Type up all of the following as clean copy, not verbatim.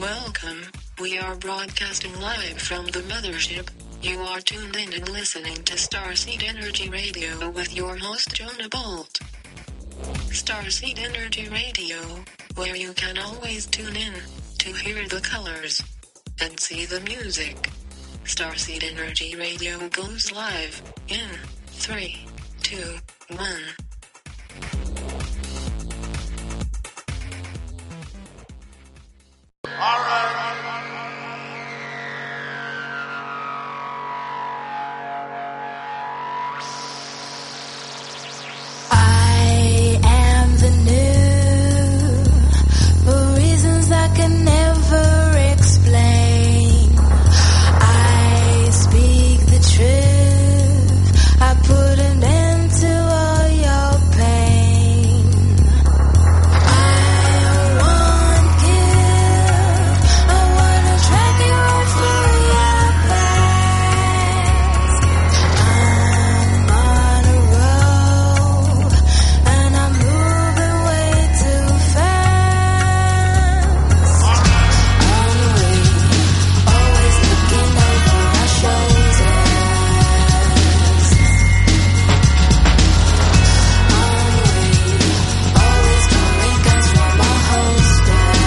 Welcome. We are broadcasting live from the mothership. You are tuned in and listening to Starseed Energy Radio with your host Jonah Bolt. Starseed Energy Radio, where you can always tune in to hear the colors and see the music. Starseed Energy Radio goes live in 3, 2, 1. All right. I am the new, for reasons I can never explain. I speak the truth. I put an end to all your pain. I won't give. I wanna track you right through your past. I'm on a roll, and I'm moving way too fast. On the way, always looking over our shoulders. On the way, always throwing guns from our holsters.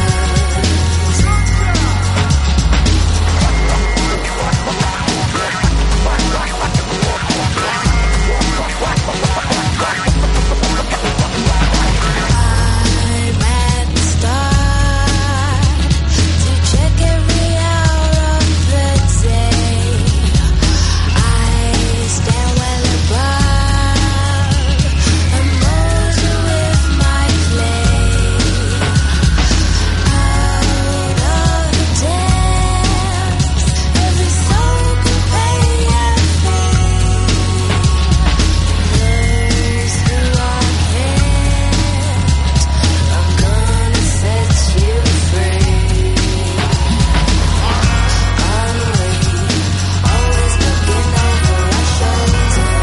I'm at the start to check every hour of the day. I stand well above a motor with my flame. Out of the depths, every soul can pay a fee. Those who are kept, I'm gonna set you free. On the way, always looking over our shoulders. On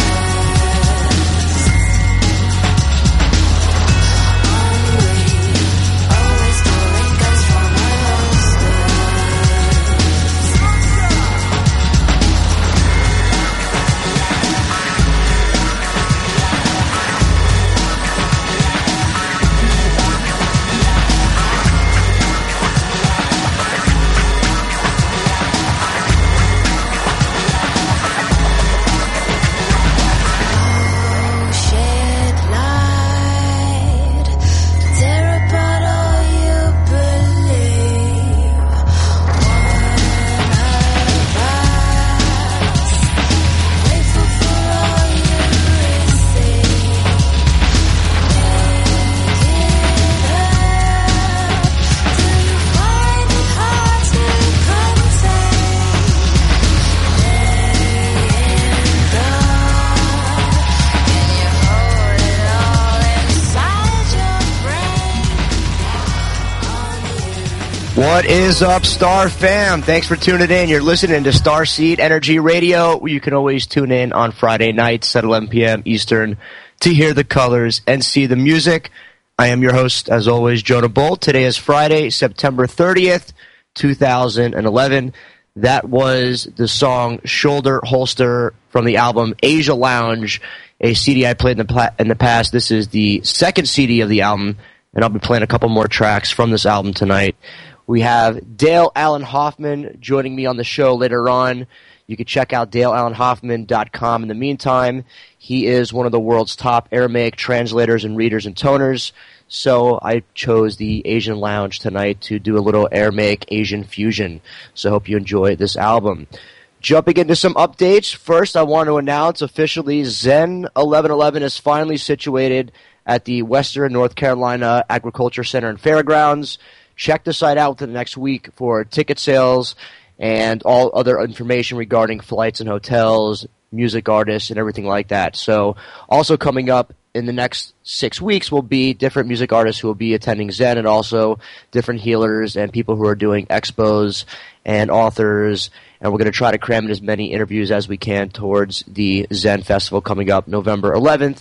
the way, always throwing guns from our holsters. Shed light, tear apart all you believe. One advice, grateful for all you receive. Make it up till you find it hard to contain. Can you hold it all inside your brain? What is up, Star Fam? Thanks for tuning in. You're listening to Starseed Energy Radio. You can always tune in on Friday nights at 11 p.m. Eastern to hear the colors and see the music. I am your host, as always, Jonah Bolt. Today is Friday, September 30th, 2011. That was the song Shoulder Holster from the album Asia Lounge, a CD I played in the past. This is the second CD of the album, and I'll be playing a couple more tracks from this album tonight. We have Dale Allen Hoffman joining me on the show later on. You can check out DaleAllenHoffman.com. In the meantime, he is one of the world's top Aramaic translators and readers and toners. So I chose the Asian Lounge tonight to do a little Aramaic Asian fusion. So I hope you enjoy this album. Jumping into some updates. First, I want to announce officially Zen 1111 is finally situated at the Western North Carolina Agriculture Center and Fairgrounds. Check the site out within the next week for ticket sales and all other information regarding flights and hotels, music artists, and everything like that. So also coming up in the next 6 weeks will be different music artists who will be attending Zen, and also different healers and people who are doing expos and authors. And we're going to try to cram in as many interviews as we can towards the Zen Festival coming up November 11th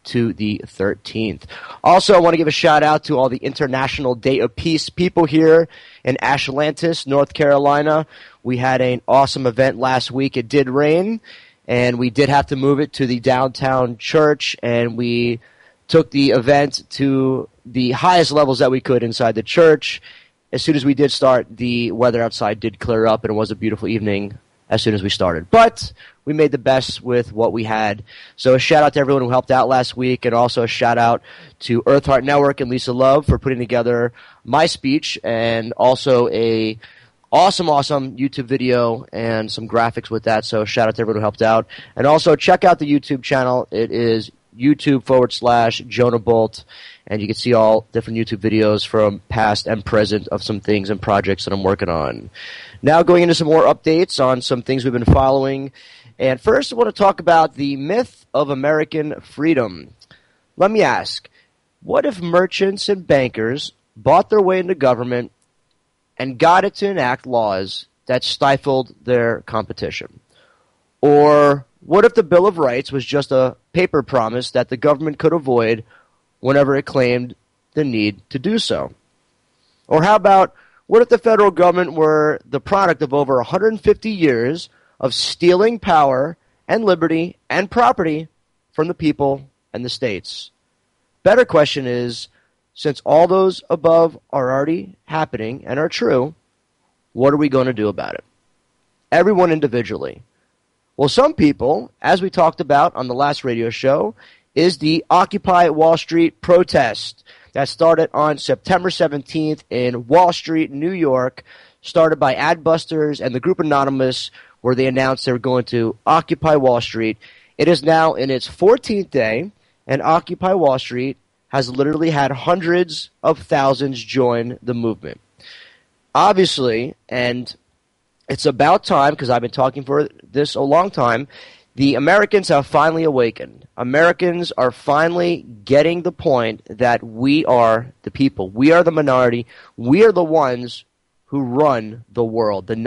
to the 13th. Also, I want to give a shout out to all the International Day of Peace people here in Ashlantis, North Carolina. We had an awesome event last week. It did rain, and we did have to move it to the downtown church, and we took the event to the highest levels that we could inside the church. As soon as we did start, the weather outside did clear up, and it was a beautiful evening as soon as we started. But we made the best with what we had. So a shout out to everyone who helped out last week, and also a shout out to Earth Heart Network and Lisa Love for putting together my speech, and also a awesome YouTube video and some graphics with that. So shout out to everyone who helped out. And also check out the YouTube channel. It is YouTube.com/Jonah Bolt. And you can see all different YouTube videos from past and present of some things and projects that I'm working on. Now going into some more updates on some things we've been following. And first I want to talk about the myth of American freedom. Let me ask, what if merchants and bankers bought their way into government and got it to enact laws that stifled their competition? Or what if the Bill of Rights was just a paper promise that the government could avoid whenever it claimed the need to do so? Or how about, what if the federal government were the product of over 150 years of stealing power and liberty and property from the people and the states? Better question is, since all those above are already happening and are true, what are we going to do about it? Everyone individually. Well, some people, as we talked about on the last radio show, is the Occupy Wall Street protest that started on September 17th in Wall Street, New York, started by Adbusters and the group Anonymous, where they announced they were going to Occupy Wall Street. It is now in its 14th day, and Occupy Wall Street has literally had hundreds of thousands join the movement. Obviously, and it's about time, because I've been talking for this a long time, the Americans have finally awakened. Americans are finally getting the point that we are the people. We are the minority. We are the ones who run the world, the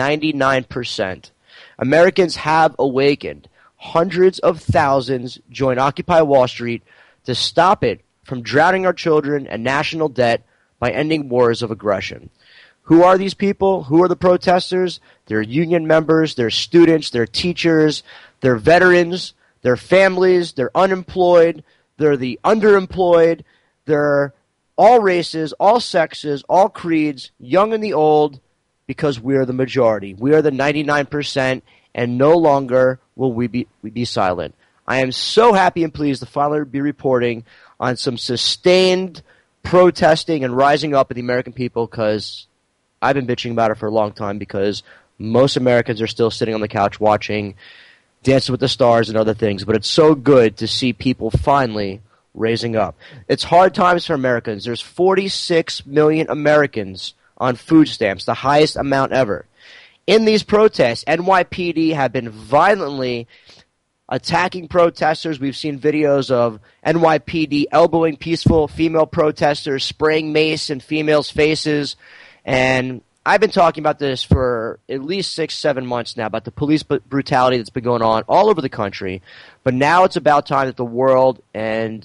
99%. Americans have awakened. Hundreds of thousands join Occupy Wall Street to stop it from drowning our children in national debt by ending wars of aggression. Who are these people? Who are the protesters? They're union members, they're students, they're teachers, they're veterans, they're families, they're unemployed, they're the underemployed, they're all races, all sexes, all creeds, young and the old, because we're the majority. We are the 99%, and no longer will we be silent. I am so happy and pleased to finally be reporting on some sustained protesting and rising up of the American people, because I've been bitching about it for a long time, because most Americans are still sitting on the couch watching Dancing with the Stars and other things, but it's so good to see people finally raising up. It's hard times for Americans. There's 46 million Americans on food stamps, the highest amount ever. In these protests, NYPD have been violently attacking protesters. We've seen videos of NYPD elbowing peaceful female protesters, spraying mace in females' faces, and I've been talking about this for at least 6-7 months now, about the police brutality that's been going on all over the country. But now it's about time that the world and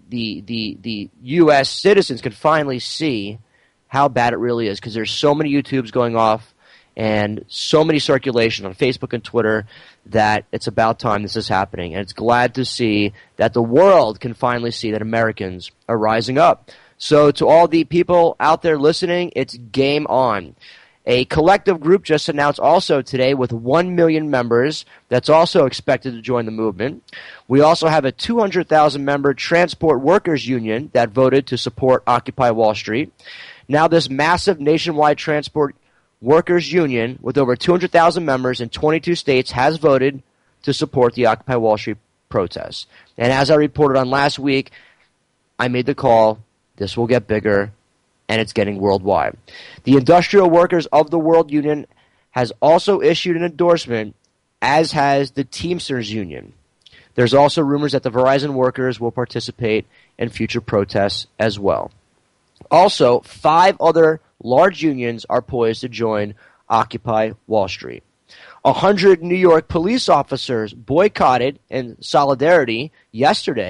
the U.S. citizens can finally see how bad it really is, because there's so many YouTubes going off and so many circulation on Facebook and Twitter that it's about time this is happening. And it's glad to see that the world can finally see that Americans are rising up. So to all the people out there listening, it's game on. A collective group just announced also today with 1 million members that's also expected to join the movement. We also have a 200,000-member transport workers union that voted to support Occupy Wall Street. Now this massive nationwide transport workers union with over 200,000 members in 22 states has voted to support the Occupy Wall Street protests. And as I reported on last week, I made the call. This will get bigger, and it's getting worldwide. The Industrial Workers of the World Union has also issued an endorsement, as has the Teamsters Union. There's also rumors that the Verizon workers will participate in future protests as well. Also, 5 other large unions are poised to join Occupy Wall Street. 100 New York police officers boycotted in solidarity yesterday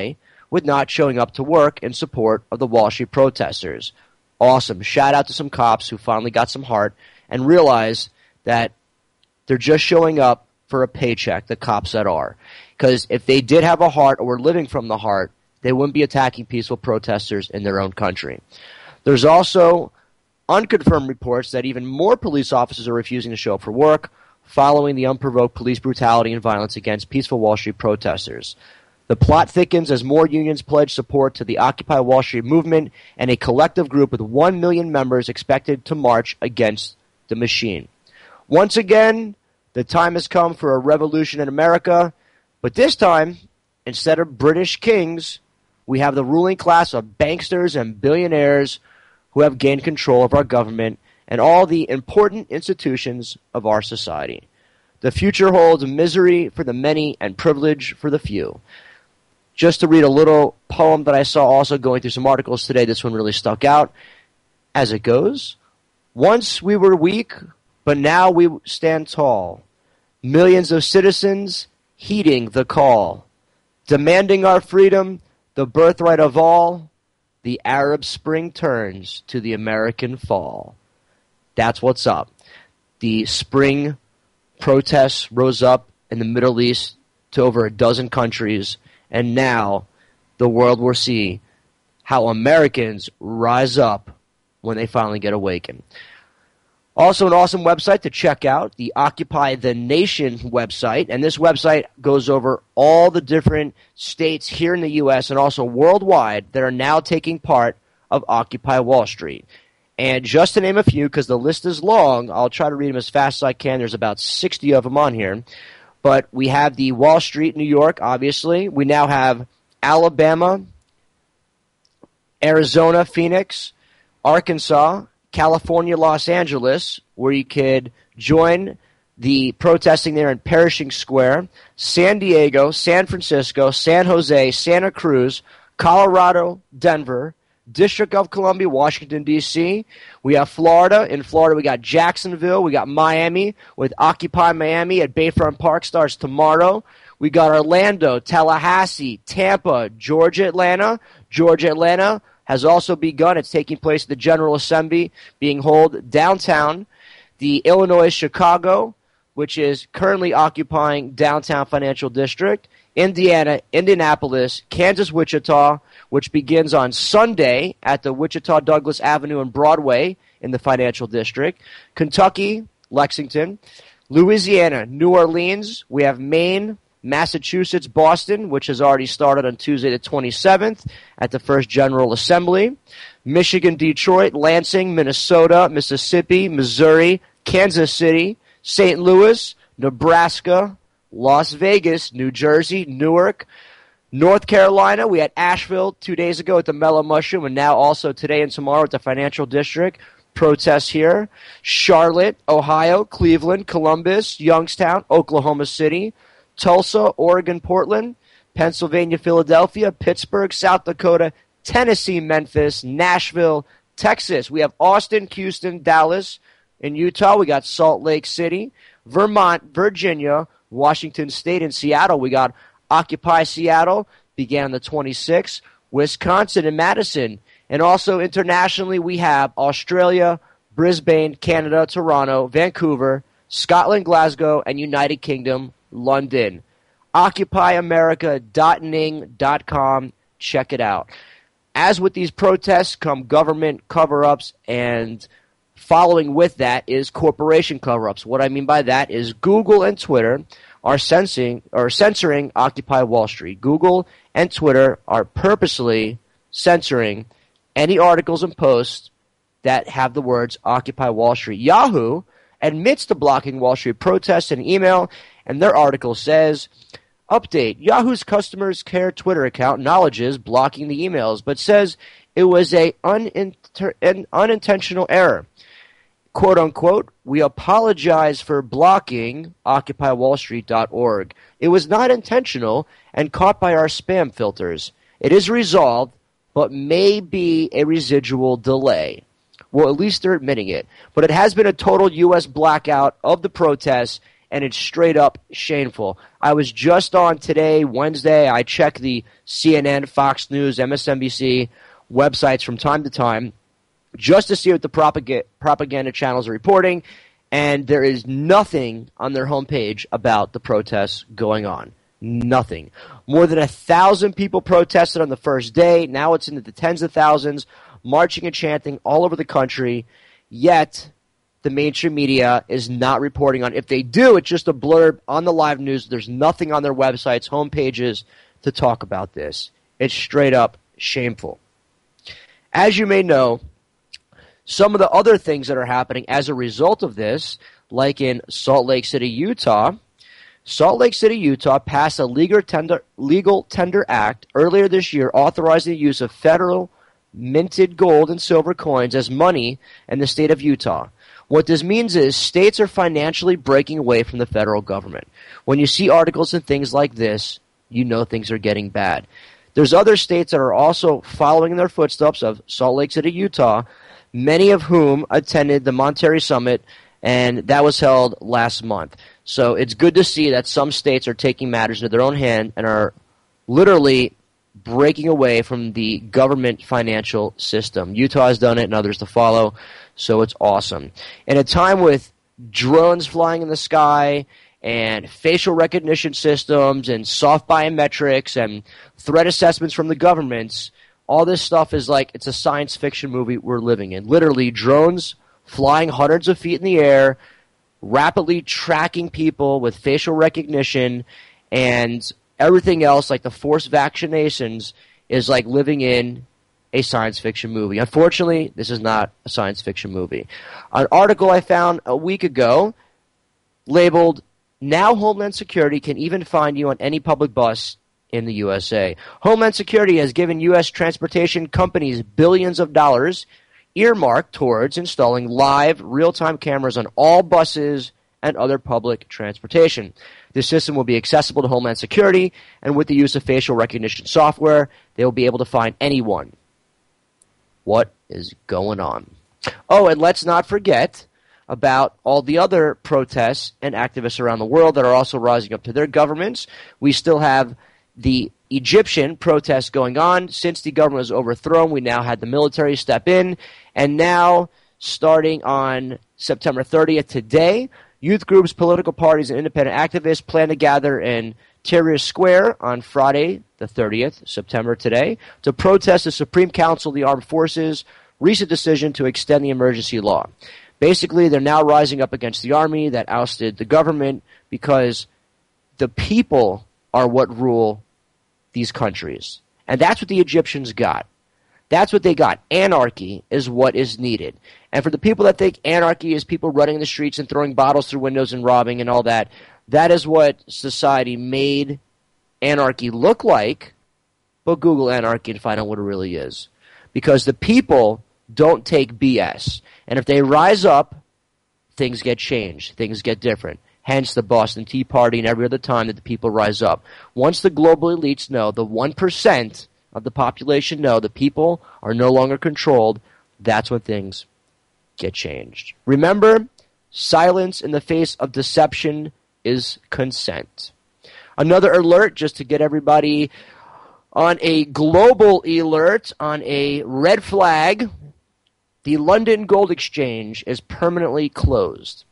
with not showing up to work in support of the Wall Street protesters. Awesome. Shout out to some cops who finally got some heart and realized that they're just showing up for a paycheck, the cops that are. Because if they did have a heart or were living from the heart, they wouldn't be attacking peaceful protesters in their own country. There's also unconfirmed reports that even more police officers are refusing to show up for work following the unprovoked police brutality and violence against peaceful Wall Street protesters. The plot thickens as more unions pledge support to the Occupy Wall Street movement and a collective group with 1 million members expected to march against the machine. Once again, the time has come for a revolution in America, but this time, instead of British kings, we have the ruling class of banksters and billionaires who have gained control of our government and all the important institutions of our society. The future holds misery for the many and privilege for the few. Just to read a little poem that I saw also going through some articles today, this one really stuck out. As it goes, once we were weak, but now we stand tall. Millions of citizens heeding the call, demanding our freedom, the birthright of all. The Arab Spring turns to the American fall. That's what's up. The spring protests rose up in the Middle East to over a dozen countries, and now the world will see how Americans rise up when they finally get awakened. Also an awesome website to check out, the Occupy the Nation website. And this website goes over all the different states here in the U.S. and also worldwide that are now taking part of Occupy Wall Street. And just to name a few, because the list is long, I'll try to read them as fast as I can. There's about 60 of them on here. But we have the Wall Street, New York, obviously. We now have Alabama, Arizona, Phoenix, Arkansas, California, Los Angeles, where you could join the protesting there in Pershing Square, San Diego, San Francisco, San Jose, Santa Cruz, Colorado, Denver, District of Columbia, Washington, D.C. We have Florida. In Florida, we got Jacksonville. We got Miami with Occupy Miami at Bayfront Park starts tomorrow. We got Orlando, Tallahassee, Tampa, Georgia, Atlanta. Georgia, Atlanta has also begun. It's taking place at the General Assembly being held downtown. The Illinois, Chicago, which is currently occupying downtown Financial District. Indiana, Indianapolis, Kansas, Wichita, which begins on Sunday at the Wichita Douglas Avenue and Broadway in the Financial District. Kentucky, Lexington. Louisiana, New Orleans. We have Maine, Massachusetts, Boston, which has already started on Tuesday the 27th at the First General Assembly. Michigan, Detroit, Lansing, Minnesota, Mississippi, Missouri, Kansas City, St. Louis, Nebraska, Las Vegas, New Jersey, Newark, North Carolina. We had Asheville 2 days ago at the Mellow Mushroom, and now also today and tomorrow at the Financial District. Protests here. Charlotte, Ohio, Cleveland, Columbus, Youngstown, Oklahoma City, Tulsa, Oregon, Portland, Pennsylvania, Philadelphia, Pittsburgh, South Dakota, Tennessee, Memphis, Nashville, Texas. We have Austin, Houston, Dallas. In Utah, we got Salt Lake City, Vermont, Virginia, Washington State, and Seattle. We got Occupy Seattle, began on the 26th, Wisconsin and Madison. And also internationally, we have Australia, Brisbane, Canada, Toronto, Vancouver, Scotland, Glasgow, and United Kingdom, London. OccupyAmerica.ning.com. Check it out. As with these protests come government cover-ups, and following with that is corporation cover-ups. What I mean by that is Google and Twitter are censoring Occupy Wall Street. Google and Twitter are purposely censoring any articles and posts that have the words Occupy Wall Street. Yahoo admits to blocking Wall Street protests in email, and their article says, update, Yahoo's customers care Twitter account acknowledges blocking the emails, but says it was an unintentional error. Quote unquote, we apologize for blocking OccupyWallStreet.org. It was not intentional and caught by our spam filters. It is resolved, but may be a residual delay. Well, at least they're admitting it. But it has been a total U.S. blackout of the protests, and it's straight up shameful. I was just on today, Wednesday. I check the CNN, Fox News, MSNBC websites from time to time just to see what the propaganda channels are reporting, and there is nothing on their homepage about the protests going on. Nothing. More than 1,000 people protested on the first day. Now it's into the tens of thousands, marching and chanting all over the country, yet the mainstream media is not reporting on. If they do, it's just a blurb on the live news. There's nothing on their websites, homepages to talk about this. It's straight up shameful. As you may know, some of the other things that are happening as a result of this, like in Salt Lake City, Utah passed a legal tender act earlier this year authorizing the use of federal minted gold and silver coins as money in the state of Utah. What this means is states are financially breaking away from the federal government. When you see articles and things like this, you know things are getting bad. There's other states that are also following in their footsteps of Salt Lake City, Utah, many of whom attended the Monterey Summit, and that was held last month. So it's good to see that some states are taking matters into their own hand and are literally breaking away from the government financial system. Utah has done it and others to follow, so it's awesome. In a time with drones flying in the sky and facial recognition systems and soft biometrics and threat assessments from the governments, all this stuff is like it's a science fiction movie we're living in. Literally, drones flying hundreds of feet in the air, rapidly tracking people with facial recognition, and everything else, like the forced vaccinations, is like living in a science fiction movie. Unfortunately, this is not a science fiction movie. An article I found a week ago labeled, "Now Homeland Security can even find you on any public bus in the USA." Homeland Security has given U.S. transportation companies billions of dollars earmarked towards installing live, real-time cameras on all buses and other public transportation. This system will be accessible to Homeland Security, and with the use of facial recognition software, they will be able to find anyone. What is going on? Oh, and let's not forget about all the other protests and activists around the world that are also rising up to their governments. We still have the Egyptian protests going on. Since the government was overthrown, we now had the military step in. And now, starting on September 30th today, youth groups, political parties, and independent activists plan to gather in Tahrir Square on Friday, the 30th, September today, to protest the Supreme Council of the Armed Forces' recent decision to extend the emergency law. Basically, they're now rising up against the army that ousted the government because the people are what rule these countries. And that's what the Egyptians got. That's what they got. Anarchy is what is needed. And for the people that think anarchy is people running the streets and throwing bottles through windows and robbing and all that, that is what society made anarchy look like. But Google anarchy and find out what it really is. Because the people don't take BS. And if they rise up, things get changed. Things get different. Hence the Boston Tea Party and every other time that the people rise up. Once the global elites know, the 1% of the population know the people are no longer controlled, that's when things get changed. Remember, silence in the face of deception is consent. Another alert, just to get everybody on a global alert, on a red flag, the London Gold Exchange is permanently closed.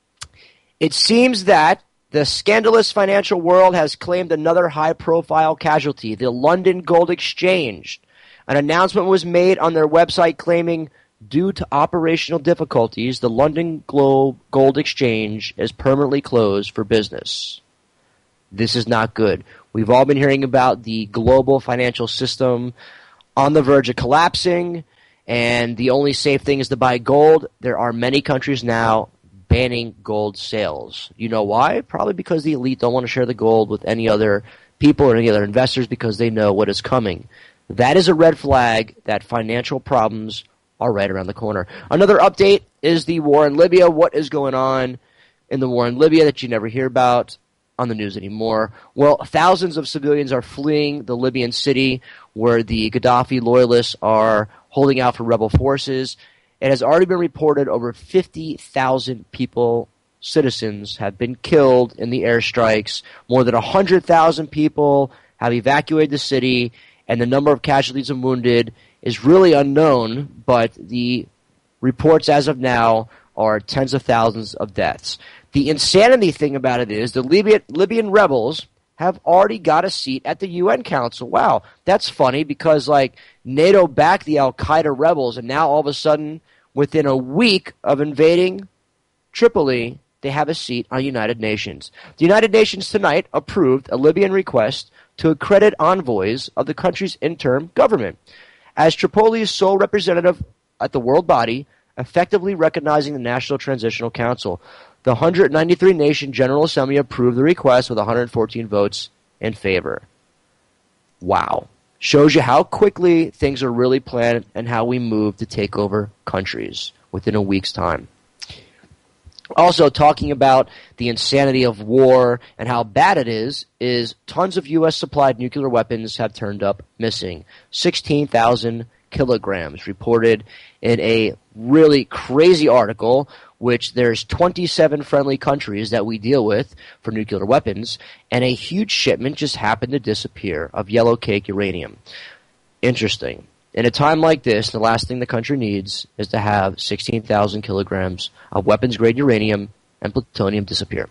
It seems that the scandalous financial world has claimed another high-profile casualty, the London Gold Exchange. An announcement was made on their website claiming, due to operational difficulties, the London Gold Exchange is permanently closed for business. This is not good. We've all been hearing about the global financial system on the verge of collapsing, and the only safe thing is to buy gold. There are many countries now banning gold sales. You know why? Probably because the elite don't want to share the gold with any other people or any other investors because they know what is coming. That is a red flag that financial problems are right around the corner. Another update is the war in Libya. What is going on in the war in Libya that you never hear about on the news anymore? Well, thousands of civilians are fleeing the Libyan city where the Gaddafi loyalists are holding out for rebel forces. It has already been reported over 50,000 people citizens have been killed in the airstrikes. More than 100,000 people have evacuated the city, and the number of casualties and wounded is really unknown, but the reports as of now are tens of thousands of deaths. The insanity thing about it is the Libyan rebels have already got a seat at the UN Council. Wow, that's funny because NATO backed the Al-Qaeda rebels, and now all of a sudden, within a week of invading Tripoli, they have a seat on United Nations. The United Nations tonight approved a Libyan request to accredit envoys of the country's interim government as Tripoli's sole representative at the world body, effectively recognizing the National Transitional Council. The 193-nation General Assembly approved the request with 114 votes in favor. Wow. Shows you how quickly things are really planned and how we move to take over countries within a week's time. Also, talking about the insanity of war and how bad it is tons of U.S.-supplied nuclear weapons have turned up missing. 16,000 kilograms reported in a really crazy article, which there's 27 friendly countries that we deal with for nuclear weapons, and a huge shipment just happened to disappear of yellow cake uranium. Interesting. In a time like this, the last thing the country needs is to have 16,000 kilograms of weapons-grade uranium and plutonium disappear.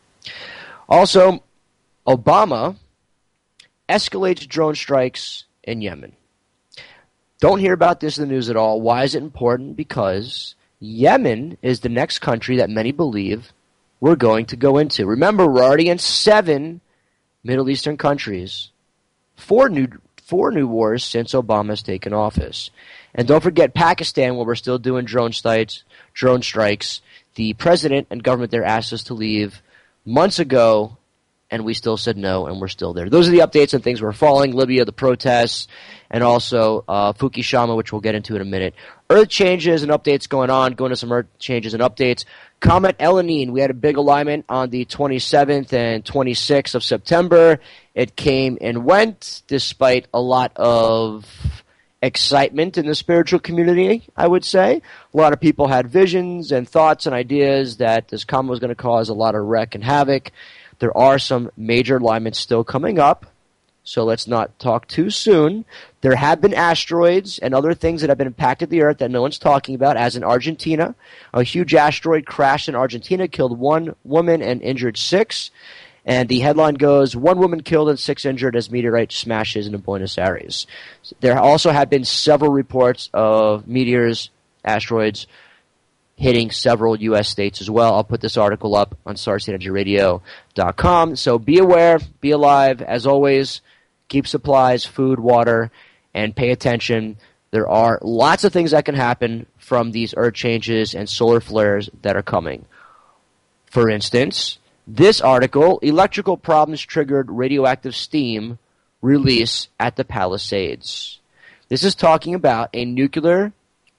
Also, Obama escalates drone strikes in Yemen. Don't hear about this in the news at all. Why is it important? Because Yemen is the next country that many believe we're going to go into. Remember, we're already in 7 Middle Eastern countries. 4 new wars since Obama's taken office. And don't forget Pakistan, where we're still doing drone strikes. The president and government there asked us to leave months ago, and we still said no, and we're still there. Those are the updates and things we're following. Libya, the protests, and also Fukushima, which we'll get into in a minute. Earth changes and updates going on. Going to some Earth changes and updates. Comet El Niño. We had a big alignment on the 27th and 26th of September. It came and went despite a lot of excitement in the spiritual community, I would say. A lot of people had visions and thoughts and ideas that this comet was going to cause a lot of wreck and havoc. There are some major alignments still coming up, so let's not talk too soon. There have been asteroids and other things that have been impacted the Earth that no one's talking about, as in Argentina. A huge asteroid crashed in Argentina, killed 1 woman and injured 6. And the headline goes, 1 woman killed and 6 injured as meteorite smashes into Buenos Aires. There also have been several reports of meteors, asteroids, hitting several U.S. states as well. I'll put this article up on StarSeedEnergyRadio.com. So be aware, be alive. As always, keep supplies, food, water, and pay attention. There are lots of things that can happen from these earth changes and solar flares that are coming. For instance, this article, electrical problems triggered radioactive steam release at the Palisades. This is talking about a nuclear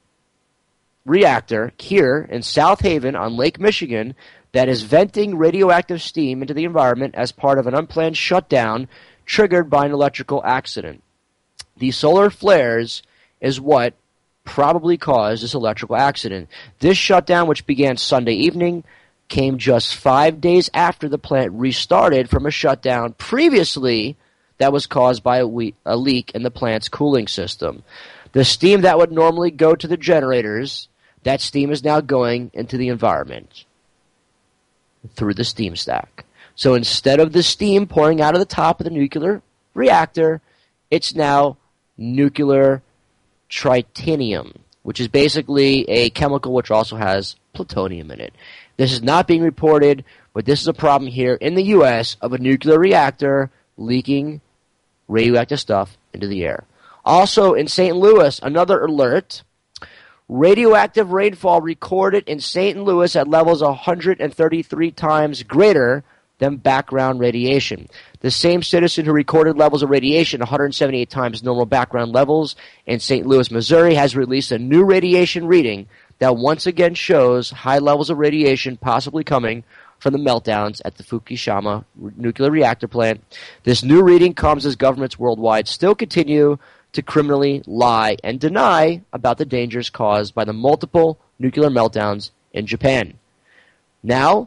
reactor here in South Haven on Lake Michigan that is venting radioactive steam into the environment as part of an unplanned shutdown triggered by an electrical accident. The solar flares is what probably caused this electrical accident. This shutdown, which began Sunday evening, came just 5 days after the plant restarted from a shutdown previously that was caused by a leak in the plant's cooling system. The steam that would normally go to the generators, that steam is now going into the environment through the steam stack. So instead of the steam pouring out of the top of the nuclear reactor, it's now nuclear tritanium, which is basically a chemical which also has plutonium in it. This is not being reported, but this is a problem here in the U.S. of a nuclear reactor leaking radioactive stuff into the air. Also in St. Louis, another alert. Radioactive rainfall recorded in St. Louis at levels 133 times greater than background radiation. The same citizen who recorded levels of radiation 178 times normal background levels in St. Louis, Missouri, has released a new radiation reading that once again shows high levels of radiation possibly coming from the meltdowns at the Fukushima nuclear reactor plant. This new reading comes as governments worldwide still continue to criminally lie and deny about the dangers caused by the multiple nuclear meltdowns in Japan. Now,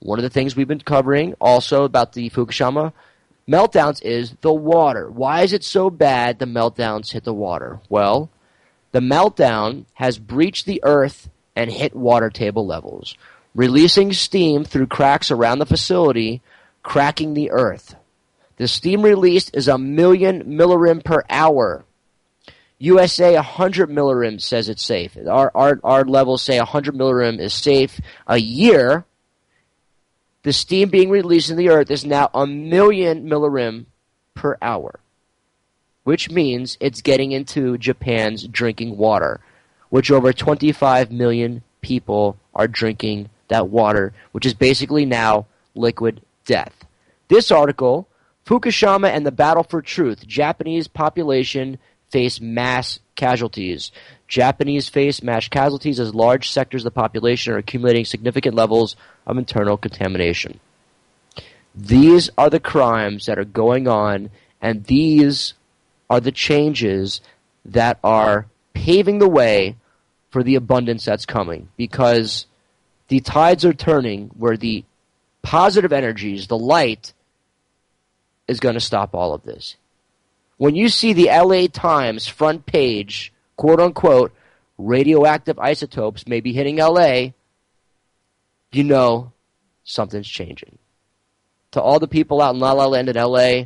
one of the things we've been covering also about the Fukushima meltdowns is the water. Why is it so bad the meltdowns hit the water? Well, the meltdown has breached the earth and hit water table levels, releasing steam through cracks around the facility, cracking the earth. The steam released is 1 million millirem per hour. USA 100 millirem says it's safe. Our levels say 100 millirem is safe. A year, the steam being released in the earth is now 1 million millirem per hour, which means it's getting into Japan's drinking water, which over 25 million people are drinking that water, which is basically now liquid death. This article, Fukushima and the Battle for Truth, Japanese population face mass casualties. Japanese face mass casualties as large sectors of the population are accumulating significant levels of internal contamination. These are the crimes that are going on, and these are the changes that are paving the way for the abundance that's coming, because the tides are turning where the positive energies, the light, is going to stop all of this. When you see the LA Times front page, quote unquote, radioactive isotopes may be hitting LA, you know something's changing. To all the people out in La La Land in LA,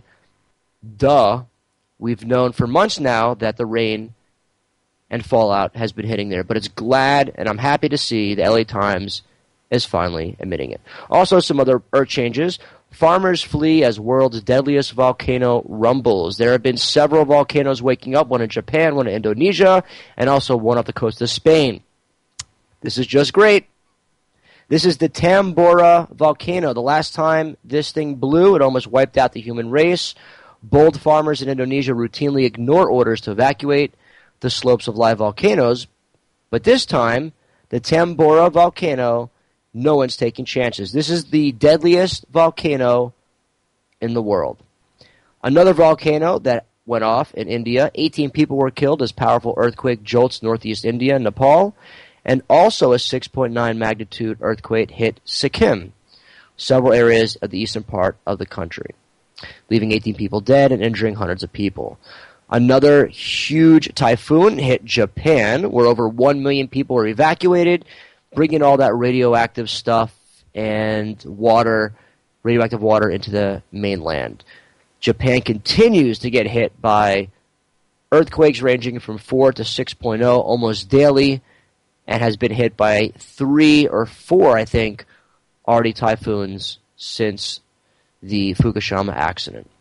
duh, we've known for months now that the rain and fallout has been hitting there. But it's glad, and I'm happy to see the LA Times is finally admitting it. Also, some other earth changes. Farmers flee as world's deadliest volcano rumbles. There have been several volcanoes waking up, one in Japan, one in Indonesia, and also one off the coast of Spain. This is just great. This is the Tambora volcano. The last time this thing blew, it almost wiped out the human race. Bold farmers in Indonesia routinely ignore orders to evacuate the slopes of live volcanoes. But this time, the Tambora volcano, no one's taking chances. This is the deadliest volcano in the world. Another volcano that went off in India. 18 people were killed as powerful earthquake jolts northeast India and Nepal. And also a 6.9 magnitude earthquake hit Sikkim, several areas of the eastern part of the country, leaving 18 people dead and injuring hundreds of people. Another huge typhoon hit Japan, where over 1 million people were evacuated, bringing all that radioactive stuff and water, radioactive water into the mainland. Japan continues to get hit by earthquakes ranging from 4 to 6.0 almost daily, and has been hit by 3 or 4, I think, already typhoons since the Fukushima accident.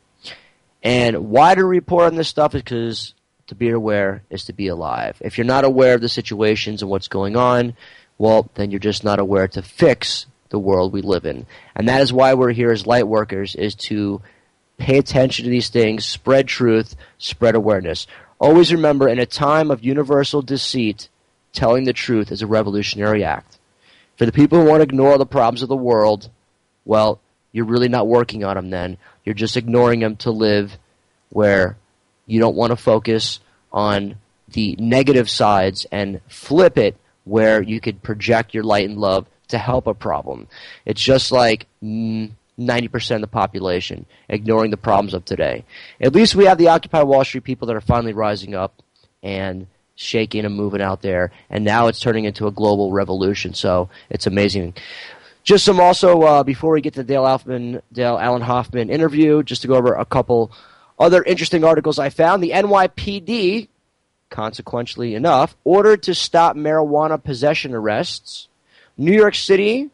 And why to report on this stuff is because to be aware is to be alive. If you're not aware of the situations and what's going on, well, then you're just not aware to fix the world we live in. And that is why we're here as light workers, is to pay attention to these things, spread truth, spread awareness. Always remember, in a time of universal deceit, telling the truth is a revolutionary act. For the people who want to ignore the problems of the world, well, you're really not working on them then. You're just ignoring them to live where you don't want to focus on the negative sides and flip it where you could project your light and love to help a problem. It's just like 90% of the population ignoring the problems of today. At least we have the Occupy Wall Street people that are finally rising up and shaking and moving out there, and now it's turning into a global revolution, so it's amazing. Just some also, before we get to the Dale Allen Hoffman interview, just to go over a couple other interesting articles I found. The NYPD, consequentially enough, ordered to stop marijuana possession arrests. New York City,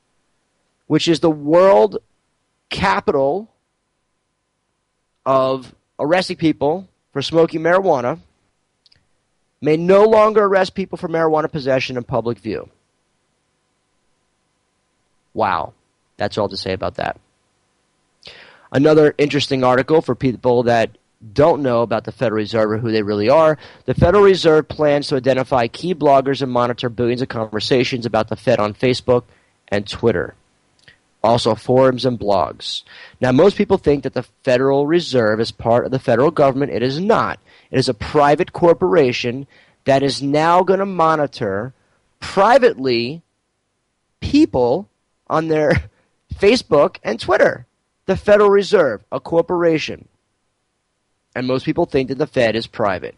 which is the world capital of arresting people for smoking marijuana, may no longer arrest people for marijuana possession in public view. Wow. That's all to say about that. Another interesting article for people that don't know about the Federal Reserve or who they really are. The Federal Reserve plans to identify key bloggers and monitor billions of conversations about the Fed on Facebook and Twitter. Also forums and blogs. Now, most people think that the Federal Reserve is part of the federal government. It is not. It is a private corporation that is now going to monitor privately people on their Facebook and Twitter. The Federal Reserve, a corporation. And most people think that the Fed is private.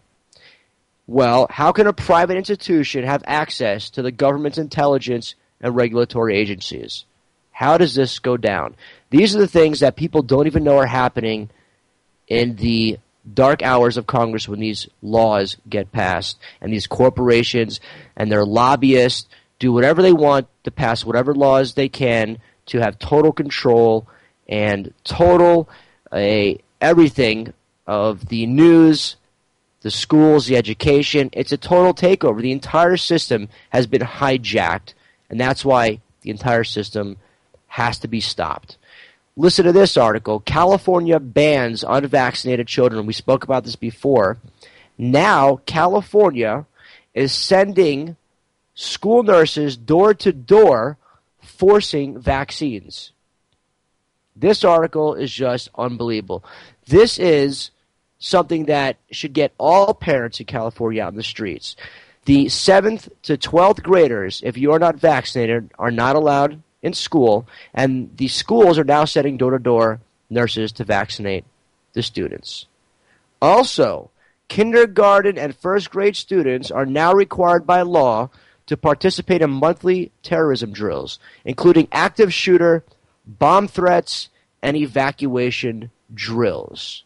Well, how can a private institution have access to the government's intelligence and regulatory agencies? How does this go down? These are the things that people don't even know are happening in the dark hours of Congress when these laws get passed, and these corporations and their lobbyists do whatever they want to pass whatever laws they can to have total control and total everything of the news, the schools, the education. It's a total takeover. The entire system has been hijacked, and that's why the entire system has to be stopped. Listen to this article. California bans unvaccinated children. We spoke about this before. Now, California is sending school nurses door to door forcing vaccines. This article is just unbelievable. This is something that should get all parents in California out in the streets. The 7th to 12th graders, if you are not vaccinated, are not allowed in school, and the schools are now sending door-to-door nurses to vaccinate the students. Also, kindergarten and first grade students are now required by law to participate in monthly terrorism drills, including active shooter, bomb threats, and evacuation drills.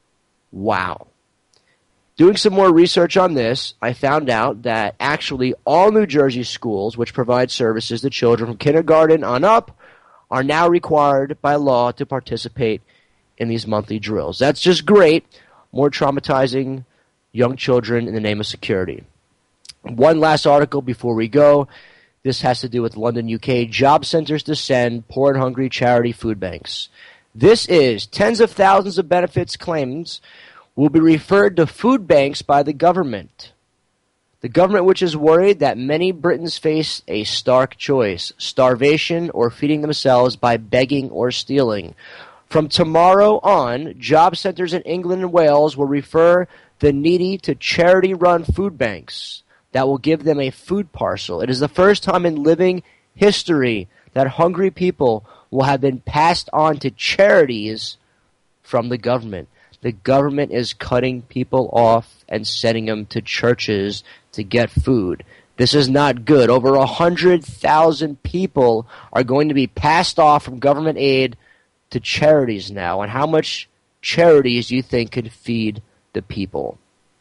Wow. Doing some more research on this, I found out that actually all New Jersey schools, which provide services to children from kindergarten on up, are now required by law to participate in these monthly drills. That's just great. More traumatizing young children in the name of security. One last article before we go. This has to do with London, UK. Job centers to send poor and hungry charity food banks. This is tens of thousands of benefits claims will be referred to food banks by the government. The government, which is worried that many Britons face a stark choice, starvation or feeding themselves by begging or stealing. From tomorrow on, job centers in England and Wales will refer the needy to charity-run food banks that will give them a food parcel. It is the first time in living history that hungry people will have been passed on to charities from the government. The government is cutting people off and sending them to churches to get food. This is not good. Over 100,000 people are going to be passed off from government aid to charities now. And how much charities do you think could feed the people?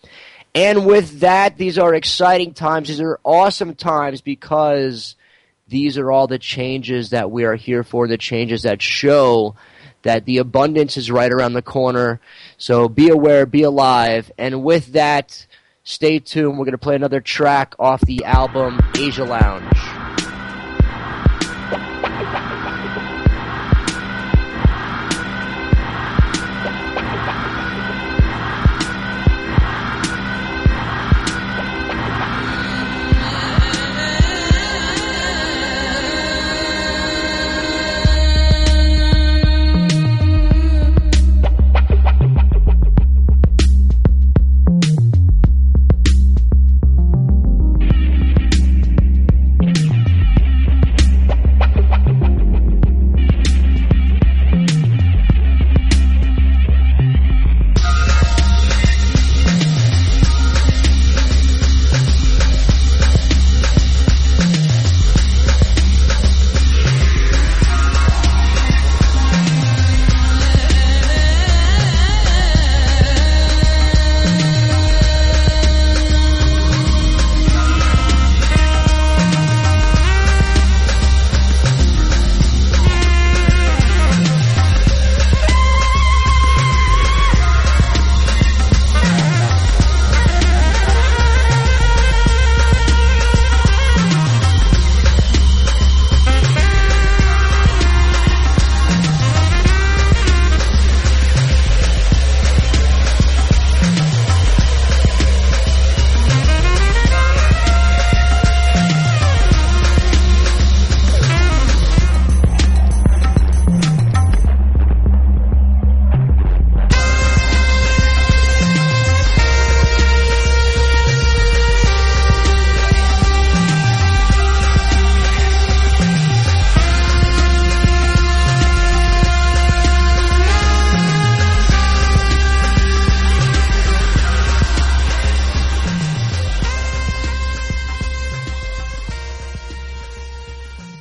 And with that, these are exciting times. These are awesome times because these are all the changes that we are here for, the changes that show that the abundance is right around the corner. So be aware, be alive. And with that, stay tuned. We're going to play another track off the album Asia Lounge.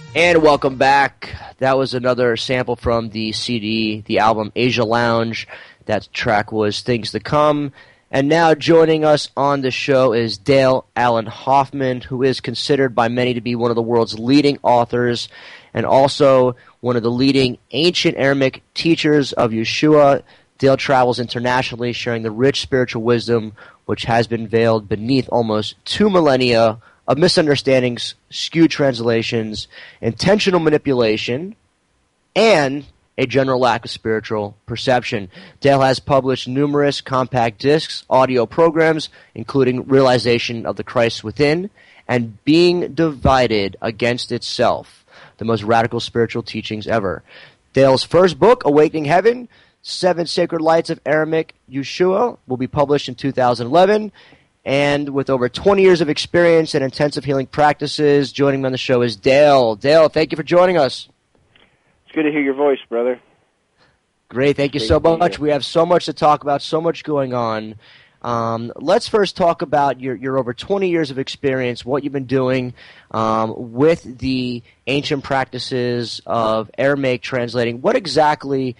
And welcome back. That was another sample from the CD, the album Asia Lounge. That track was Things to Come. And now joining us on the show is Dale Allen Hoffman, who is considered by many to be one of the world's leading authors and also one of the leading ancient Aramaic teachers of Yeshua. Dale travels internationally, sharing the rich spiritual wisdom which has been veiled beneath almost 2 millennia of misunderstandings, skewed translations, intentional manipulation, and a general lack of spiritual perception. Dale has published numerous compact discs, audio programs, including Realization of the Christ Within and Being Divided Against Itself, the most radical spiritual teachings ever. Dale's first book, Awakening Heaven, 7 Sacred Lights of Aramaic Yeshua, will be published in 2011. And with over 20 years of experience in intensive healing practices, joining me on the show is Dale. Dale, thank you for joining us. It's good to hear your voice, brother. Great, thank you so much. We have so much to talk about, so much going on. Let's first talk about your over 20 years of experience, what you've been doing with the ancient practices of Aramaic translating. What exactly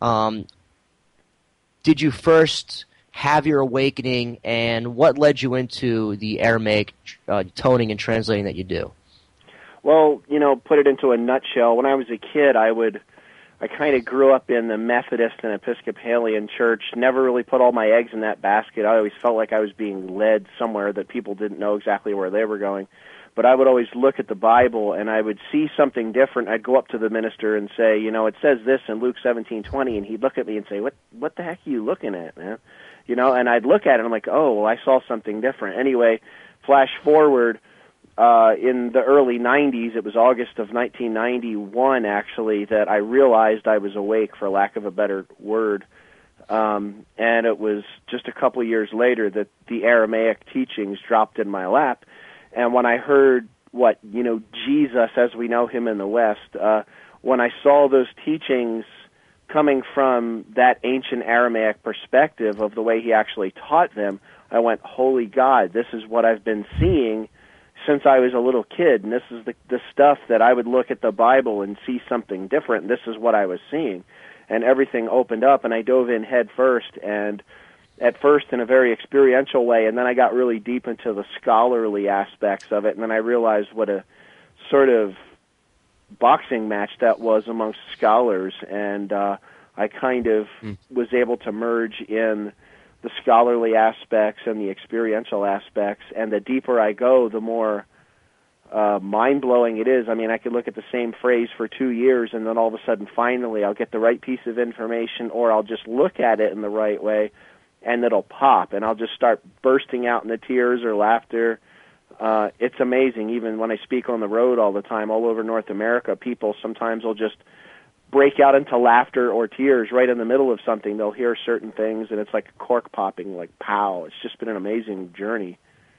did you first have your awakening, and what led you into the Aramaic toning and translating that you do? Well, put it into a nutshell. When I was a kid, I kind of grew up in the Methodist and Episcopalian church, never really put all my eggs in that basket. I always felt like I was being led somewhere that people didn't know exactly where they were going. But I would always look at the Bible, and I would see something different. I'd go up to the minister and say, it says this in Luke 17:20, and he'd look at me and say, what the heck are you looking at, man? And I'd look at it, and I'm like, oh, well, I saw something different. Anyway, flash forward, in the early 90s, it was August of 1991, actually, that I realized I was awake, for lack of a better word. And it was just a couple of years later that the Aramaic teachings dropped in my lap. And when I heard Jesus as we know him in the West, when I saw those teachings coming from that ancient Aramaic perspective of the way he actually taught them, I went, holy God, this is what I've been seeing since I was a little kid, and this is the stuff that I would look at the Bible and see something different. This is what I was seeing. And everything opened up, and I dove in head first, and at first in a very experiential way, and then I got really deep into the scholarly aspects of it, and then I realized what a sort of boxing match that was amongst scholars, and I kind of was able to merge in the scholarly aspects and the experiential aspects, and the deeper I go, the more mind-blowing it is. I mean, I could look at the same phrase for 2 years, and then all of a sudden, finally, I'll get the right piece of information, or I'll just look at it in the right way, and it'll pop, and I'll just start bursting out into tears or laughter. It's amazing. Even when I speak on the road all the time, all over North America, people sometimes will just break out into laughter or tears right in the middle of something. They'll hear certain things, and it's like cork popping, like pow. It's just been an amazing journey.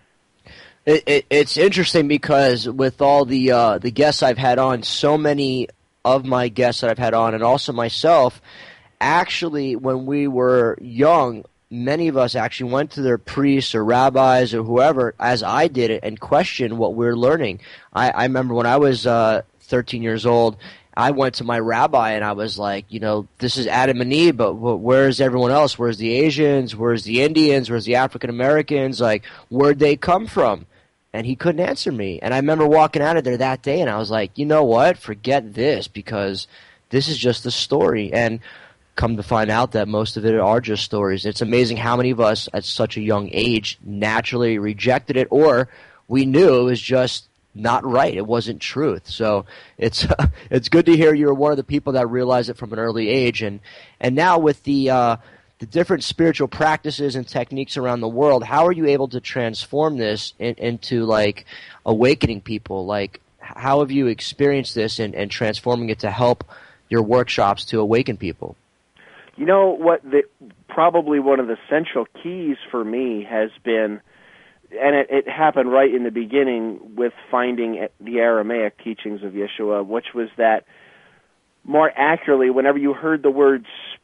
It's interesting because with all the guests I've had on, so many of my guests that I've had on, and also myself, actually, when we were young, many of us actually went to their priests or rabbis or whoever, as I did it, and questioned what we were learning. I remember when I was 13 years old, I went to my rabbi and I was like, this is Adam and Eve, but where's everyone else? Where's the Asians? Where's the Indians? Where's the African Americans? Like, where'd they come from? And he couldn't answer me. And I remember walking out of there that day and I was like, you know what? Forget this, because this is just a story. And come to find out that most of it are just stories. It's amazing how many of us at such a young age naturally rejected it, or we knew it was just not right. It wasn't truth. So it's good to hear you're one of the people that realized it from an early age. And now with the different spiritual practices and techniques around the world, how are you able to transform this into like awakening people? Like, how have you experienced this and transforming it to help your workshops to awaken people? You know what? Probably one of the central keys for me has been, and it happened right in the beginning with finding the Aramaic teachings of Yeshua, which was that more accurately, whenever you heard the word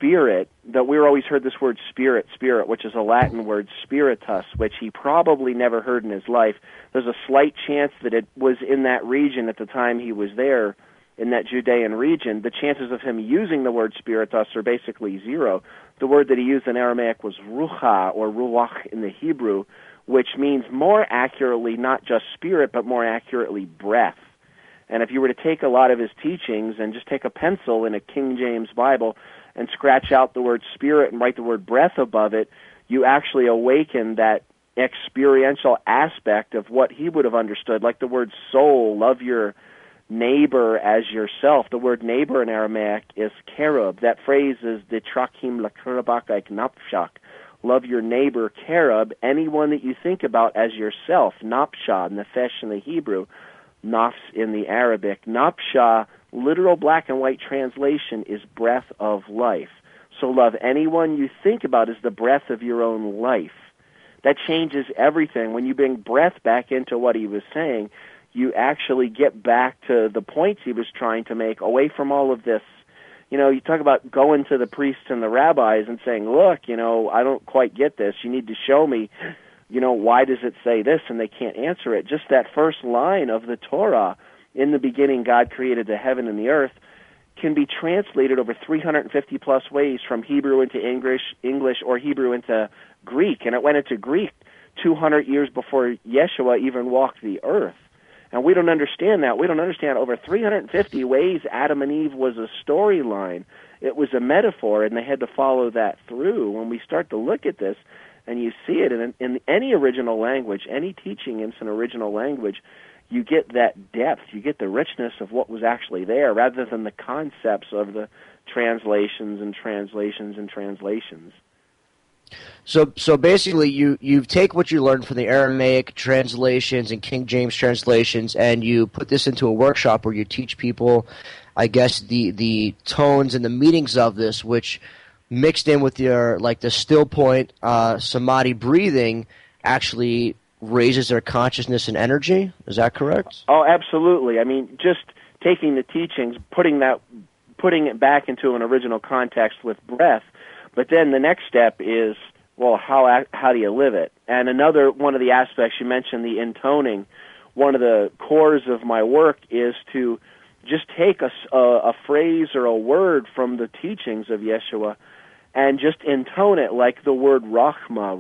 spirit, that we always heard this word spirit, which is a Latin word spiritus, which he probably never heard in his life. There's a slight chance that it was in that region at the time he was there, in that Judean region. The chances of him using the word spiritus are basically zero. The word that he used in Aramaic was rucha, or ruach in the Hebrew, which means more accurately not just spirit, but more accurately breath. And if you were to take a lot of his teachings and just take a pencil in a King James Bible and scratch out the word spirit and write the word breath above it, you actually awaken that experiential aspect of what he would have understood, like the word soul, love your neighbor as yourself. The word neighbor in Aramaic is kerub. That phrase is detrakim lakerabak napshak. Love your neighbor, kerub, anyone that you think about as yourself. Napsha, nefesh in the Hebrew, nafs in the Arabic. Napsha, literal black and white translation, is breath of life. So love anyone you think about as the breath of your own life. That changes everything. When you bring breath back into what he was saying, you actually get back to the points he was trying to make, away from all of this. You know, you talk about going to the priests and the rabbis and saying, look, you know, I don't quite get this. You need to show me, you know, why does it say this? And they can't answer it. Just that first line of the Torah, in the beginning God created the heaven and the earth, can be translated over 350 plus ways, from Hebrew into English or Hebrew into Greek. And it went into Greek 200 years before Yeshua even walked the earth. And we don't understand that. We don't understand over 350 ways Adam and Eve was a storyline. It was a metaphor, and they had to follow that through. When we start to look at this, and you see it in any original language, any teaching in an original language, you get that depth, you get the richness of what was actually there, rather than the concepts of the translations and translations and translations. So basically, you take what you learned from the Aramaic translations and King James translations, and you put this into a workshop where you teach people, I guess, the tones and the meanings of this, which mixed in with your, like, the still point samadhi breathing, actually raises their consciousness and energy. Is that correct? Oh, absolutely. I mean, just taking the teachings, putting it back into an original context with breath. But then the next step is, well, how do you live it? And another one of the aspects, you mentioned the intoning. One of the cores of my work is to just take a phrase or a word from the teachings of Yeshua and just intone it like the word Rachma,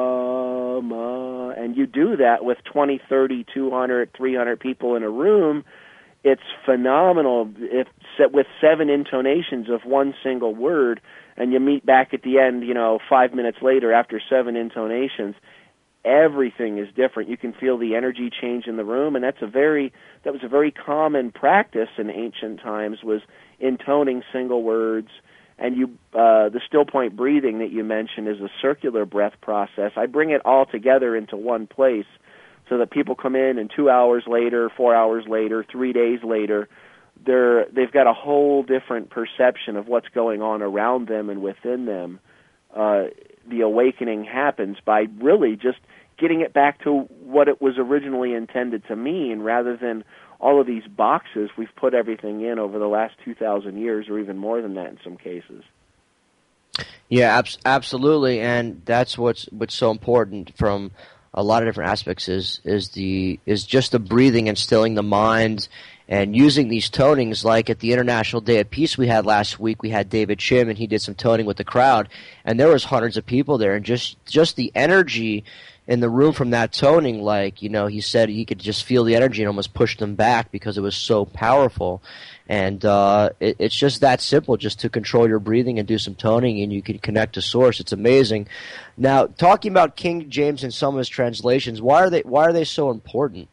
Rama. And you do that with 20, 30, 200, 300 people in a room. It's phenomenal. With 7 intonations of one single word, and you meet back at the end, 5 minutes later after 7 intonations, everything is different. You can feel the energy change in the room, and that was a very common practice in ancient times, was intoning single words. And the still point breathing that you mentioned is a circular breath process. I bring it all together into one place so that people come in, and 2 hours later, 4 hours later, 3 days later, they've got a whole different perception of what's going on around them and within them. The awakening happens by really just getting it back to what it was originally intended to mean, rather than all of these boxes we've put everything in over the last 2,000 years, or even more than that in some cases. Yeah, absolutely, and that's what's so important from a lot of different aspects is just the breathing and stilling the mind, and using these tonings. Like at the International Day of Peace we had last week, we had David Chim, and he did some toning with the crowd, and there was hundreds of people there, and just the energy in the room from that toning, he said he could just feel the energy and almost push them back because it was so powerful. And it's just that simple, just to control your breathing and do some toning, and you can connect to Source. It's amazing. Now, talking about King James and some of his translations, why are they so important?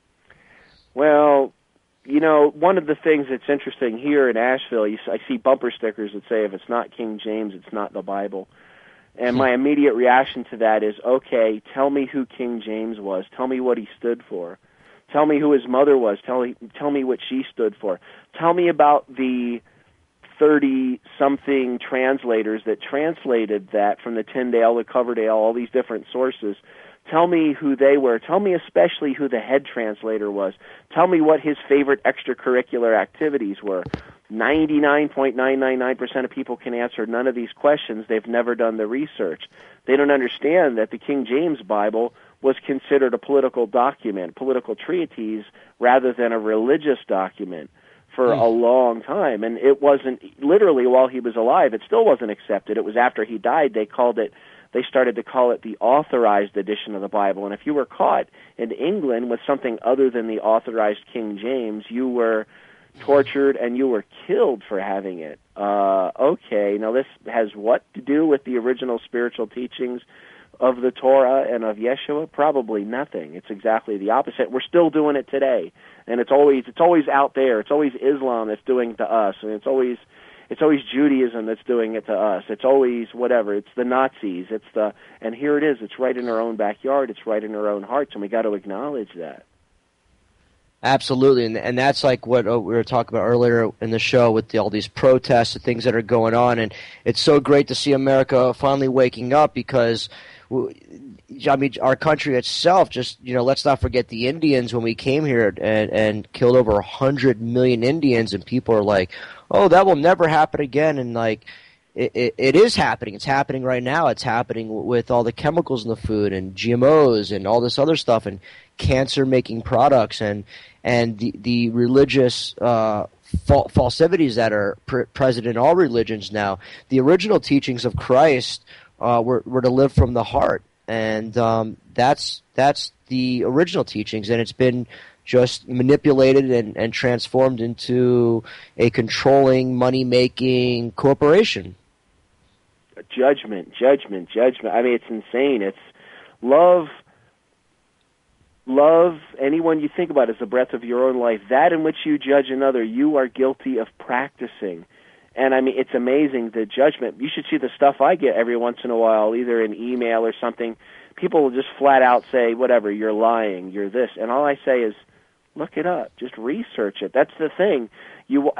Well, one of the things that's interesting here in Asheville, I see bumper stickers that say, if it's not King James, it's not the Bible. And my immediate reaction to that is, okay, tell me who King James was. Tell me what he stood for. Tell me who his mother was. Tell me what she stood for. Tell me about the 30-something translators that translated that from the Tyndale, the Coverdale, all these different sources. Tell me who they were. Tell me especially who the head translator was. Tell me what his favorite extracurricular activities were. 99.999% of people can answer none of these questions. They've never done the research. They don't understand that the King James Bible was considered a political document, political treatise, rather than a religious document for a long time. And it wasn't, literally while he was alive, it still wasn't accepted. It was after he died they started to call it the authorized edition of the Bible. And if you were caught in England with something other than the authorized King James, you were tortured and you were killed for having it. Okay, now this has what to do with the original spiritual teachings of the Torah and of Yeshua? Probably nothing. It's exactly the opposite. We're still doing it today, and it's always out there. It's always Islam that's doing it to us, and it's always Judaism that's doing it to us. It's always whatever. It's the Nazis. And here it is. It's right in our own backyard. It's right in our own hearts, and we got to acknowledge that. Absolutely, and that's like what we were talking about earlier in the show with all these protests and things that are going on, and it's so great to see America finally waking up because, I mean, our country itself, just, let's not forget the Indians when we came here and killed over 100 million Indians, and people are like, oh, that will never happen again, and like, it is happening. It's happening right now. It's happening with all the chemicals in the food and GMOs and all this other stuff and cancer-making products and the religious falsities that are present in all religions now. The original teachings of Christ were to live from the heart, and that's the original teachings, and it's been just manipulated and transformed into a controlling, money-making corporation. Judgment. I mean, it's insane. It's love anyone you think about as the breath of your own life. That in which you judge another, you are guilty of practicing. And I mean, it's amazing, the judgment. You should see the stuff I get every once in a while, either in email or something. People will just flat out say, whatever, you're lying, you're this. And all I say is, look it up. Just research it. That's the thing. You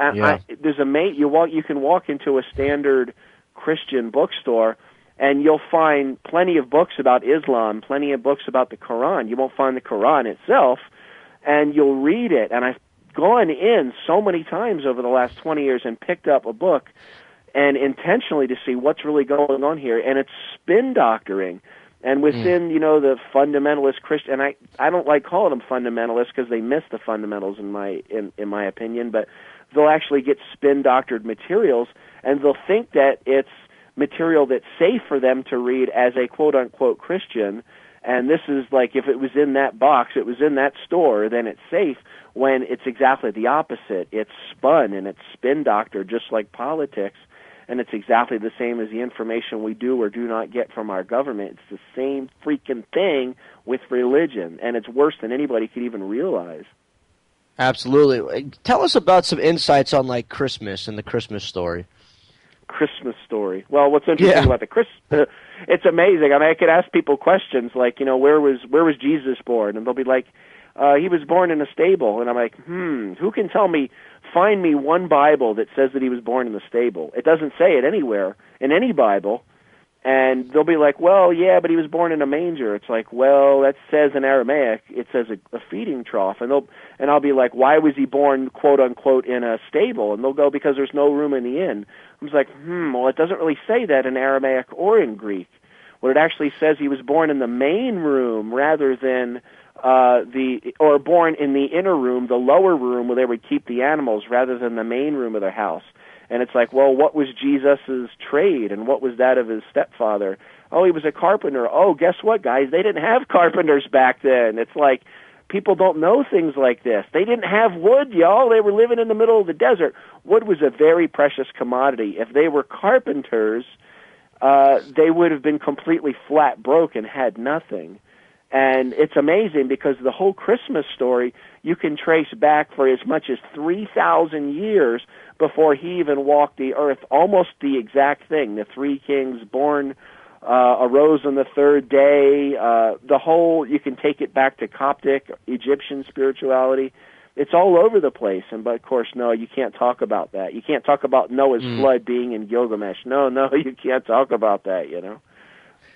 can walk into a standard Christian bookstore, and you'll find plenty of books about Islam, plenty of books about the Quran. You won't find the Quran itself, and you'll read it. And I've gone in so many times over the last 20 years and picked up a book and intentionally to see what's really going on here, and it's spin doctoring. And within, the fundamentalist Christian, and I don't like calling them fundamentalists because they miss the fundamentals in my opinion, but they'll actually get spin doctored materials, and they'll think that it's material that's safe for them to read as a quote-unquote Christian, and this is like if it was in that box, it was in that store, then it's safe, when it's exactly the opposite. It's spun and it's spin doctored just like politics, and it's exactly the same as the information we do or do not get from our government. It's the same freaking thing with religion, and it's worse than anybody could even realize. Absolutely. Tell us about some insights on like Christmas and the Christmas story. Christmas story. Well, what's interesting about the Christmas, it's amazing. I mean, I could ask people questions like, where was Jesus born? And they'll be like, he was born in a stable. And I'm like, who can find me one Bible that says that he was born in the stable? It doesn't say it anywhere in any Bible. And they'll be like, well, yeah, but he was born in a manger. It's like, well, that says in Aramaic, it says a feeding trough. And I'll be like, why was he born, quote unquote, in a stable? And they'll go, because there's no room in the inn. I was like, well, it doesn't really say that in Aramaic or in Greek. What it actually says, he was born in the main room rather than or born in the inner room, the lower room where they would keep the animals, rather than the main room of their house. And it's like, well, what was Jesus' trade, and what was that of his stepfather? Oh, he was a carpenter. Oh, guess what, guys? They didn't have carpenters back then. It's like, people don't know things like this. They didn't have wood, y'all. They were living in the middle of the desert. Wood was a very precious commodity. If they were carpenters, they would have been completely flat broke and had nothing. And it's amazing because the whole Christmas story you can trace back for as much as 3,000 years before he even walked the earth. Almost the exact thing. The three kings born arose on the third day. The whole, you can take it back to Coptic, Egyptian spirituality. It's all over the place. But of course, no, you can't talk about that. You can't talk about Noah's flood being in Gilgamesh. No, you can't talk about that,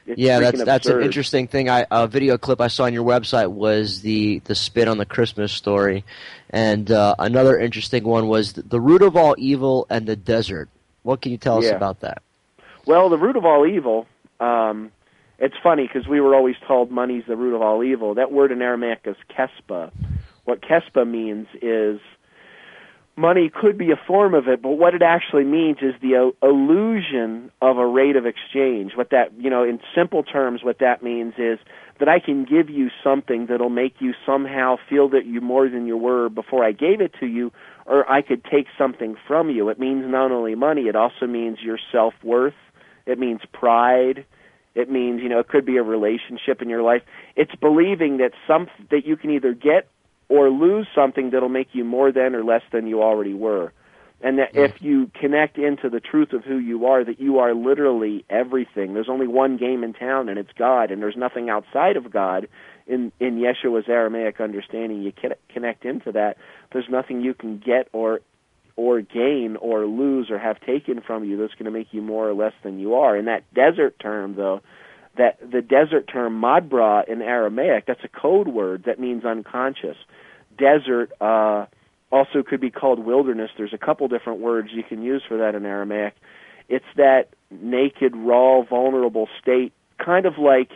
Yeah, freaking that's an absurd. interesting thing. A video clip I saw on your website was the spin on the Christmas story, and another interesting one was the root of all evil and the desert. What can you tell us Yeah. about that? Well, the root of all evil, it's funny because we were always told money's the root of all evil. That word in Aramaic is kespa. What kespa means is money could be a form of it, but what it actually means is the illusion of a rate of exchange. What that, in simple terms, what that means is that I can give you something that'll make you somehow feel that you're more than you were before I gave it to you, or I could take something from you. It means not only money, it also means your self-worth. It means pride. It means, it could be a relationship in your life. It's believing that that you can either get or lose something that'll make you more than or less than you already were. And that if you connect into the truth of who you are, that you are literally everything. There's only one game in town, and it's God, and there's nothing outside of God. In Yeshua's Aramaic understanding, you connect into that. There's nothing you can get or gain or lose or have taken from you that's going to make you more or less than you are. And that desert term, though, that the desert term madbra in Aramaic, that's a code word that means unconscious. Desert also could be called wilderness. There's a couple different words you can use for that in Aramaic. It's that naked, raw, vulnerable state, kind of like,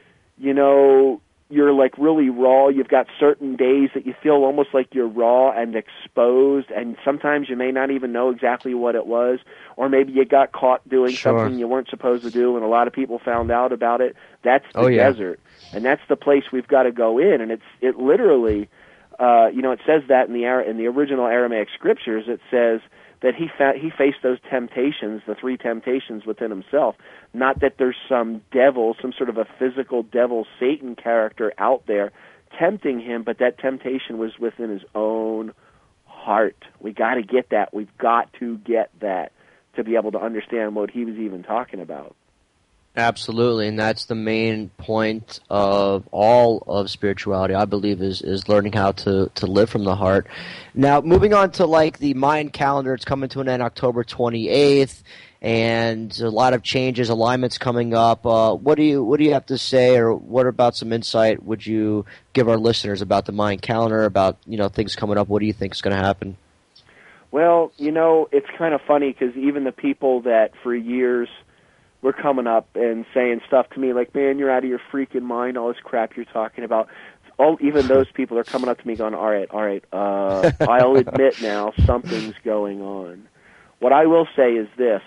you're like really raw. You've got certain days that you feel almost like you're raw and exposed, and sometimes you may not even know exactly what it was, or maybe you got caught doing something you weren't supposed to do, and a lot of people found out about it. That's the desert, and that's the place we've got to go in. And it literally, it says that in the original Aramaic scriptures. It says that he faced those temptations, the three temptations within himself. Not that there's some devil, some sort of a physical devil, Satan character out there tempting him, but that temptation was within his own heart. We got to get that. We've got to get that to be able to understand what he was even talking about. Absolutely, and that's the main point of all of spirituality, I believe, is learning how to live from the heart. Now, moving on to like the Mayan calendar, it's coming to an end October 28th, and a lot of changes, alignments coming up. What do you have to say, or what about some insight would you give our listeners about the Mayan calendar, about things coming up? What do you think is going to happen? Well, it's kind of funny because even the people that for years were coming up and saying stuff to me like, man, you're out of your freaking mind, all this crap you're talking about. Even those people are coming up to me going, all right, I'll admit now something's going on. What I will say is this,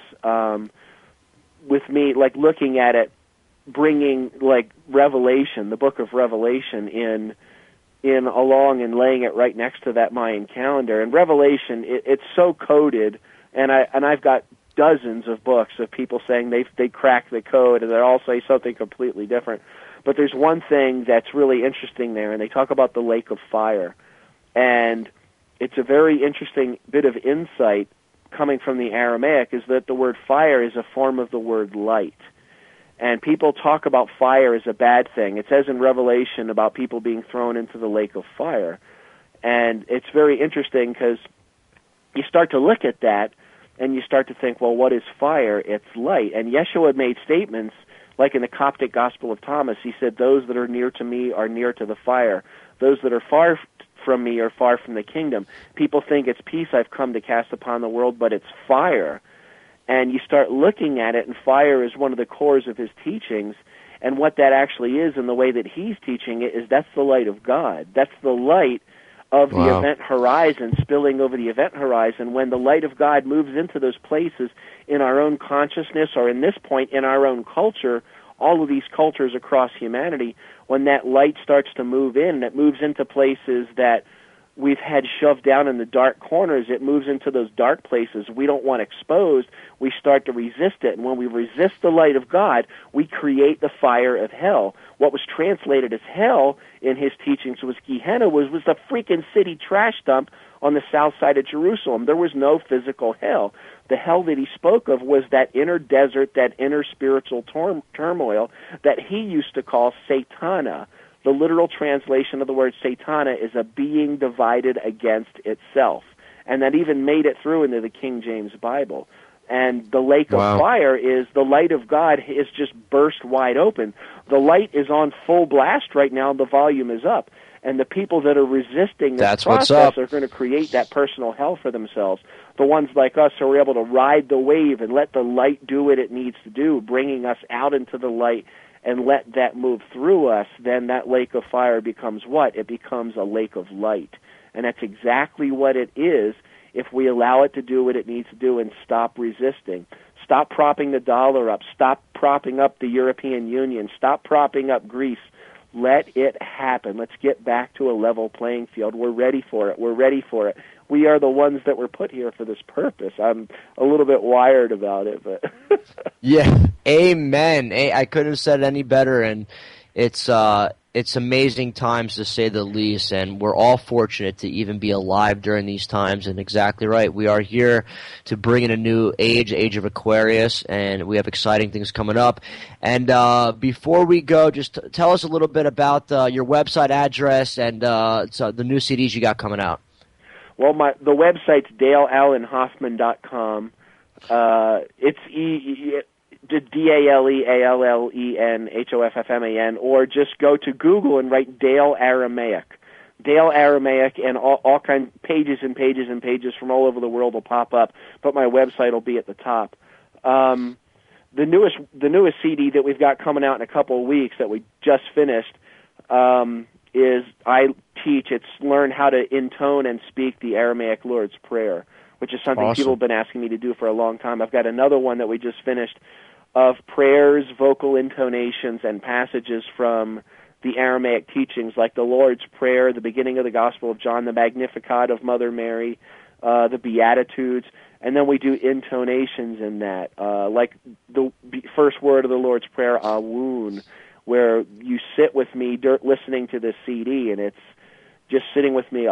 with me, like looking at it, bringing like Revelation, the book of Revelation in along and laying it right next to that Mayan calendar. And Revelation, it's so coded, and I've got dozens of books of people saying they crack the code, and they all say something completely different. But there's one thing that's really interesting there, and they talk about the lake of fire. And it's a very interesting bit of insight coming from the Aramaic, is that the word fire is a form of the word light. And people talk about fire as a bad thing. It says in Revelation about people being thrown into the lake of fire. And it's very interesting because you start to look at that, and you start to think, well, what is fire? It's light. And Yeshua made statements, like in the Coptic Gospel of Thomas, he said, those that are near to me are near to the fire. Those that are far from me are far from the kingdom. People think it's peace I've come to cast upon the world, but it's fire. And you start looking at it, and fire is one of the cores of his teachings. And what that actually is, and the way that he's teaching it, is that's the light of God. That's the light of the event horizon, spilling over the event horizon. When the light of God moves into those places in our own consciousness, or in this point in our own culture, all of these cultures across humanity, when that light starts to move in, it moves into places that we've had shoved down in the dark corners, it moves into those dark places we don't want exposed, we start to resist it. And when we resist the light of God, we create the fire of hell. What was translated as hell in his teachings was Gehenna, was the freaking city trash dump on the south side of Jerusalem. There was no physical hell. The hell that he spoke of was that inner desert, that inner spiritual turmoil that he used to call Satana. The literal translation of the word Satana is a being divided against itself. And that even made it through into the King James Bible. And the lake of fire is the light of God is just burst wide open. The light is on full blast right now, and the volume is up. And the people that are resisting this process are going to create that personal hell for themselves. The ones like us who are able to ride the wave and let the light do what it needs to do, bringing us out into the light and let that move through us, then that lake of fire becomes what? It becomes a lake of light. And that's exactly what it is if we allow it to do what it needs to do and stop resisting. Stop propping the dollar up. Stop propping up the European Union. Stop propping up Greece. Let it happen. Let's get back to a level playing field. We're ready for it. We're ready for it. We are the ones that were put here for this purpose. I'm a little bit wired about it, but yeah, amen. I couldn't have said it any better, and it's amazing times to say the least, and we're all fortunate to even be alive during these times. And exactly right, we are here to bring in a new age of Aquarius, and we have exciting things coming up. And before we go, just tell us a little bit about your website address and the new CDs you got coming out. Well, the website's DaleAllenHoffman.com. It's DaleAllenHoffman, or just go to Google and write Dale Aramaic. Dale Aramaic, and all kinds pages and pages and pages from all over the world will pop up, but my website will be at the top. The newest CD that we've got coming out in a couple of weeks that we just finished is I teach. It's learn how to intone and speak the Aramaic Lord's Prayer, which is something people have been asking me to do for a long time. I've got another one that we just finished of prayers, vocal intonations, and passages from the Aramaic teachings, like the Lord's Prayer, the beginning of the Gospel of John, the Magnificat of Mother Mary, the Beatitudes, and then we do intonations in that, like the first word of the Lord's Prayer, Awun, where you sit with me listening to this CD, and it's just sitting with me,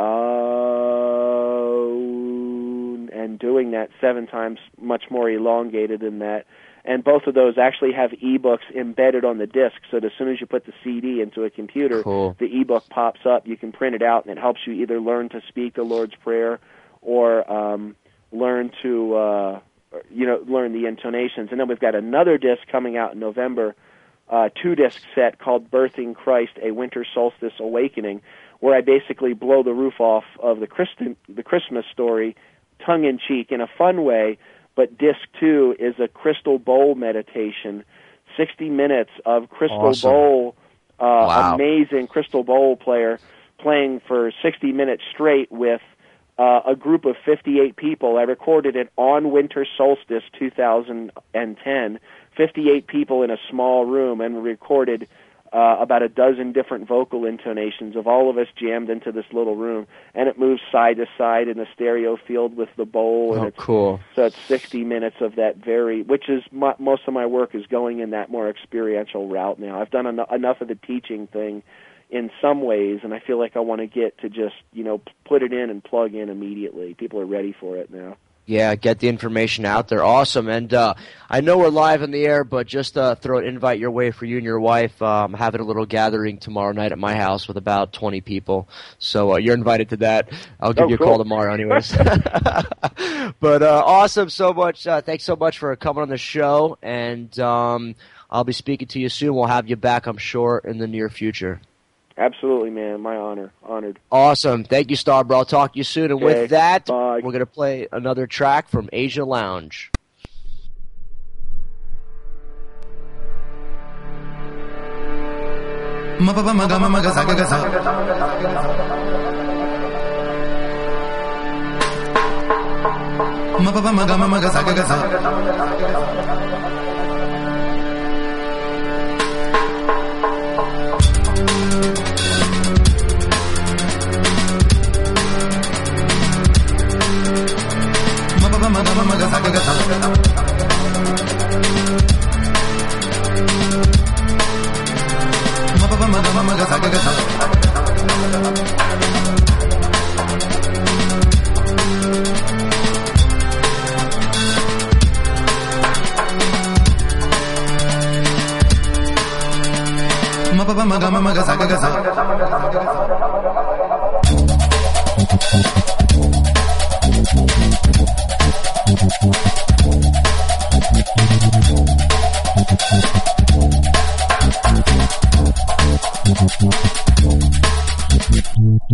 Awun, and doing that 7 times, much more elongated than that. And both of those actually have ebooks embedded on the disc, so that as soon as you put the CD into a computer, the ebook pops up. You can print it out, and it helps you either learn to speak the Lord's Prayer or learn to learn the intonations. And then we've got another disc coming out in November, 2-disc set called Birthing Christ, A Winter Solstice Awakening, where I basically blow the roof off of the Christmas story, tongue-in-cheek, in a fun way. But disc 2 is a crystal bowl meditation, 60 minutes of crystal bowl, amazing crystal bowl player playing for 60 minutes straight with a group of 58 people. I recorded it on Winter Solstice 2010, 58 people in a small room, and recorded about a dozen different vocal intonations of all of us jammed into this little room, and it moves side to side in a stereo field with the bowl. And it's cool. So it's 60 minutes of that which is most of my work is going in that more experiential route now. I've done enough of the teaching thing in some ways, and I feel like I want to get to just, put it in and plug in immediately. People are ready for it now. Yeah, get the information out there. Awesome. And I know we're live in the air, but just throw an invite your way for you and your wife. I'm having a little gathering tomorrow night at my house with about 20 people. So you're invited to that. I'll give you a call tomorrow anyways. But awesome. So much. Thanks so much for coming on the show. And I'll be speaking to you soon. We'll have you back, I'm sure, in the near future. Absolutely, man. My honor. Honored. Awesome. Thank you, Star Bro. I'll talk to you soon. And with that, we're going to play another track from Asia Lounge.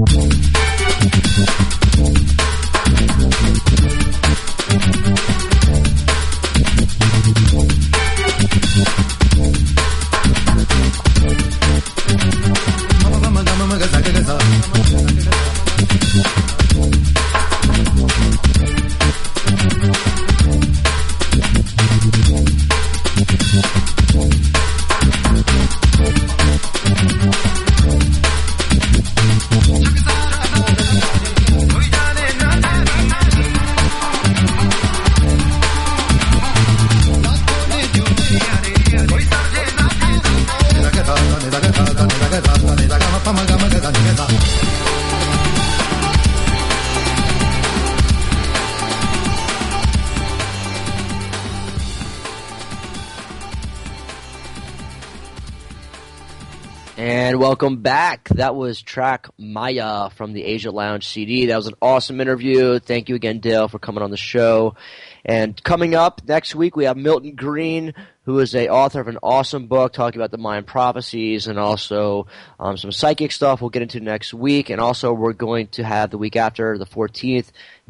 And welcome back. That was track Maya from the Asia Lounge CD. That was an awesome interview. Thank you again, Dale, for coming on the show. And coming up next week, we have Milton Green, who is a author of an awesome book talking about the Mayan prophecies and also some psychic stuff we'll get into next week. And also we're going to have the week after, the 14th,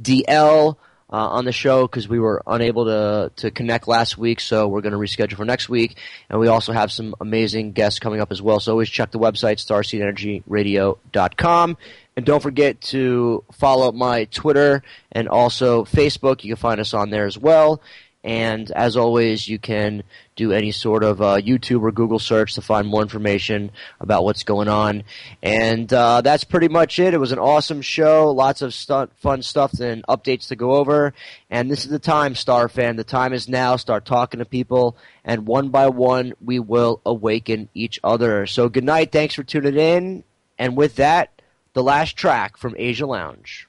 DL on the show because we were unable to connect last week, so we're going to reschedule for next week. And we also have some amazing guests coming up as well, so always check the website, starseedenergyradio.com. And don't forget to follow my Twitter and also Facebook. You can find us on there as well. And as always, you can do any sort of YouTube or Google search to find more information about what's going on. And that's pretty much it. It was an awesome show. Lots of fun stuff and updates to go over. And this is the time, Star Fan. The time is now. Start talking to people. And one by one, we will awaken each other. So good night. Thanks for tuning in. And with that, the last track from Asia Lounge.